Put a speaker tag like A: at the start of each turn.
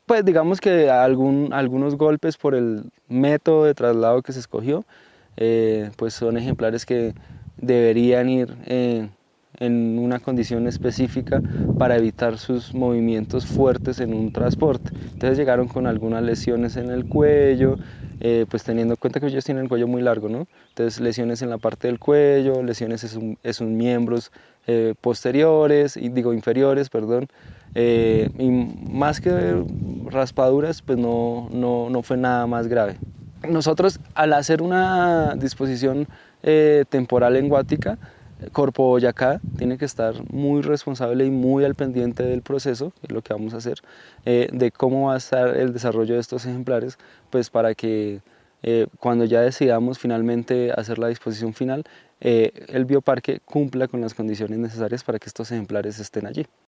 A: Pues digamos que algunos golpes por el método de traslado que se escogió, pues son ejemplares que deberían ir en una condición específica para evitar sus movimientos fuertes en un transporte. Entonces llegaron con algunas lesiones en el cuello, pues teniendo en cuenta que ellos tienen el cuello muy largo, ¿no? Entonces lesiones en la parte del cuello, lesiones en sus miembros posteriores, y digo inferiores, perdón, y más que raspaduras, pues no fue nada más grave. Nosotros, al hacer una disposición temporal en Guática, Corpo Boyacá tiene que estar muy responsable y muy al pendiente del proceso, que es lo que vamos a hacer, de cómo va a estar el desarrollo de estos ejemplares, pues para que cuando ya decidamos finalmente hacer la disposición final, el bioparque cumpla con las condiciones necesarias para que estos ejemplares estén allí.